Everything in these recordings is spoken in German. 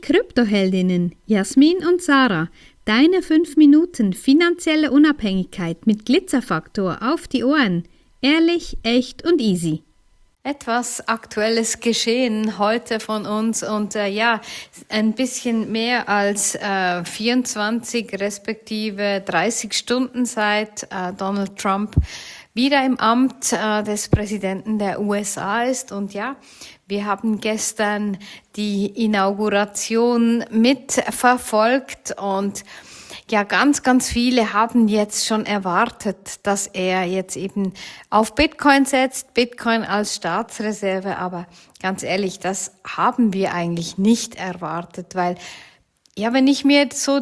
Kryptoheldinnen Jasmin und Sarah. Deine 5 Minuten finanzielle Unabhängigkeit mit Glitzerfaktor auf die Ohren. Ehrlich, echt und easy. Etwas Aktuelles geschehen heute von uns und ein bisschen mehr als 24 respektive 30 Stunden seit Donald Trump wieder im Amt des Präsidenten der USA ist. Und ja, wir haben gestern die Inauguration mitverfolgt und ja, ganz, ganz viele haben jetzt schon erwartet, dass er jetzt eben auf Bitcoin setzt, Bitcoin als Staatsreserve. Aber ganz ehrlich, das haben wir eigentlich nicht erwartet, weil ja, wenn ich mir so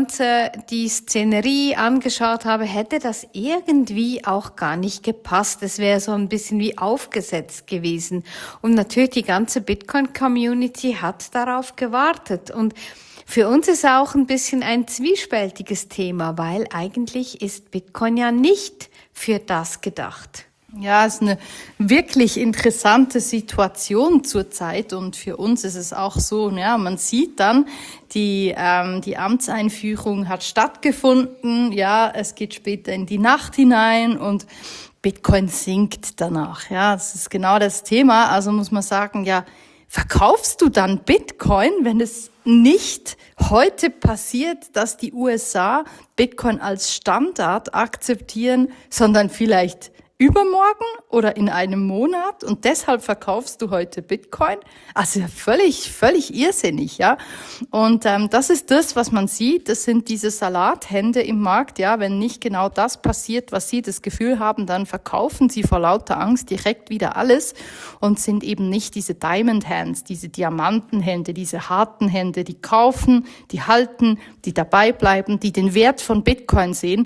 die Szenerie angeschaut habe, hätte das irgendwie auch gar nicht gepasst. Es wäre so ein bisschen wie aufgesetzt gewesen. Und natürlich die ganze Bitcoin-Community hat darauf gewartet. Und für uns ist auch ein bisschen ein zwiespältiges Thema, weil eigentlich ist Bitcoin ja nicht für das gedacht. Ja, es ist eine wirklich interessante Situation zurzeit und für uns ist es auch so, ja, man sieht dann, die Amtseinführung hat stattgefunden, ja, es geht später in die Nacht hinein und Bitcoin sinkt danach, ja, das ist genau das Thema, also muss man sagen, ja, verkaufst du dann Bitcoin, wenn es nicht heute passiert, dass die USA Bitcoin als Standard akzeptieren, sondern vielleicht übermorgen oder in einem Monat und deshalb verkaufst du heute Bitcoin? Also völlig irrsinnig, ja. Und das ist das, was man sieht. Das sind diese Salathände im Markt, ja. Wenn nicht genau das passiert, was sie das Gefühl haben, dann verkaufen sie vor lauter Angst direkt wieder alles und sind eben nicht diese Diamond Hands, diese Diamantenhände, diese harten Hände, die kaufen, die halten, die dabei bleiben, die den Wert von Bitcoin sehen.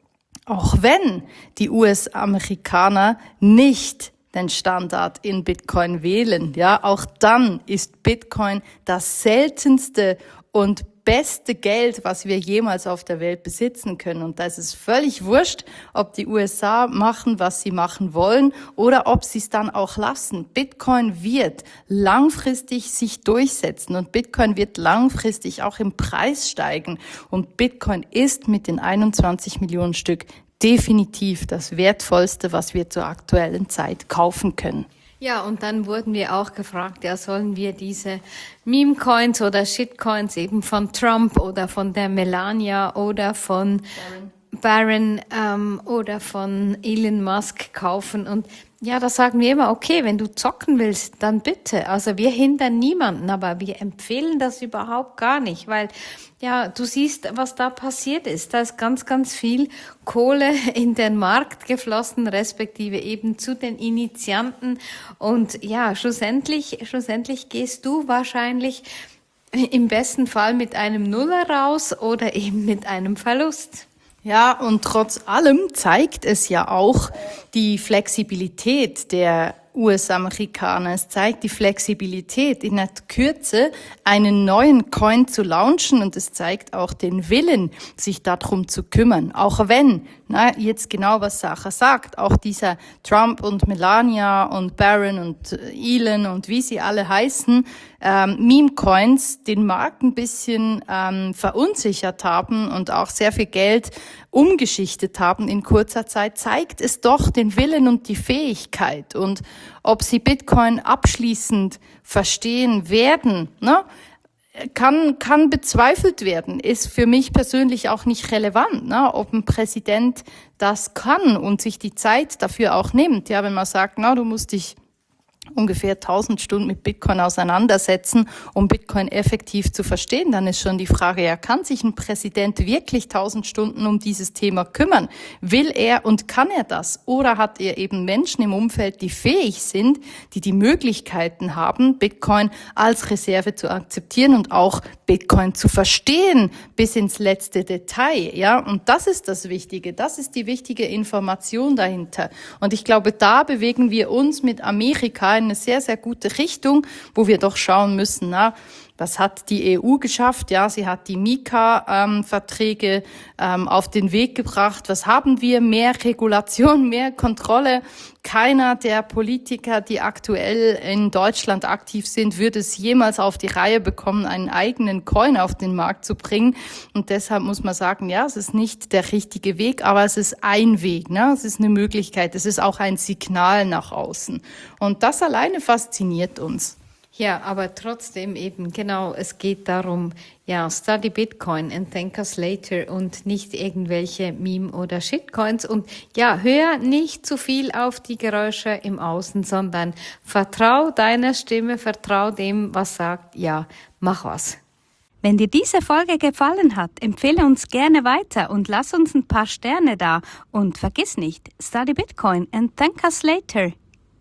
Auch wenn die US-Amerikaner nicht den Standard in Bitcoin wählen, ja, auch dann ist Bitcoin das seltenste und beste Geld, was wir jemals auf der Welt besitzen können. Und da ist es völlig wurscht, ob die USA machen, was sie machen wollen oder ob sie es dann auch lassen. Bitcoin wird langfristig sich durchsetzen und Bitcoin wird langfristig auch im Preis steigen. Und Bitcoin ist mit den 21 Millionen Stück definitiv das Wertvollste, was wir zur aktuellen Zeit kaufen können. Ja, und dann wurden wir auch gefragt, ja, sollen wir diese Meme-Coins oder Shitcoins eben von Trump oder von der Melania oder von Barron oder von Elon Musk kaufen? Und ja, da sagen wir immer, okay, wenn du zocken willst, dann bitte. Also wir hindern niemanden, aber wir empfehlen das überhaupt gar nicht, weil ja, du siehst, was da passiert ist. Da ist ganz, ganz viel Kohle in den Markt geflossen, respektive eben zu den Initianten. Und ja, schlussendlich gehst du wahrscheinlich im besten Fall mit einem Nuller raus oder eben mit einem Verlust. Ja, und trotz allem zeigt es ja auch die Flexibilität der US-Amerikaner. Es zeigt die Flexibilität, in der Kürze einen neuen Coin zu launchen und es zeigt auch den Willen, sich darum zu kümmern. Auch wenn, jetzt genau was Sarah sagt, auch dieser Trump und Melania und Barron und Elon und wie sie alle heißen, Meme-Coins den Markt ein bisschen verunsichert haben und auch sehr viel Geld umgeschichtet haben in kurzer Zeit, zeigt es doch den Willen und die Fähigkeit. Und ob sie Bitcoin abschließend verstehen werden, kann bezweifelt werden, ist für mich persönlich auch nicht relevant, ob ein Präsident das kann und sich die Zeit dafür auch nimmt. Ja, wenn man sagt, du musst dich ungefähr 1000 Stunden mit Bitcoin auseinandersetzen, um Bitcoin effektiv zu verstehen, dann ist schon die Frage, ja, kann sich ein Präsident wirklich 1000 Stunden um dieses Thema kümmern? Will er und kann er das? Oder hat er eben Menschen im Umfeld, die fähig sind, die Möglichkeiten haben, Bitcoin als Reserve zu akzeptieren und auch Bitcoin zu verstehen bis ins letzte Detail, ja? Und das ist das Wichtige. Das ist die wichtige Information dahinter. Und ich glaube, da bewegen wir uns mit Amerika in eine sehr, sehr gute Richtung, wo wir doch schauen müssen, Das hat die EU geschafft, ja, sie hat die MiCA-Verträge auf den Weg gebracht. Was haben wir? Mehr Regulation, mehr Kontrolle. Keiner der Politiker, die aktuell in Deutschland aktiv sind, würde es jemals auf die Reihe bekommen, einen eigenen Coin auf den Markt zu bringen. Und deshalb muss man sagen, ja, es ist nicht der richtige Weg, aber es ist ein Weg, ne? Es ist eine Möglichkeit, es ist auch ein Signal nach außen. Und das alleine fasziniert uns. Ja, aber trotzdem eben, genau, es geht darum, ja, study Bitcoin and thank us later und nicht irgendwelche Meme- oder Shitcoins. Und ja, hör nicht zu viel auf die Geräusche im Außen, sondern vertrau deiner Stimme, vertrau dem, was sagt, ja, mach was. Wenn dir diese Folge gefallen hat, empfehle uns gerne weiter und lass uns ein paar Sterne da. Und vergiss nicht, study Bitcoin and thank us later.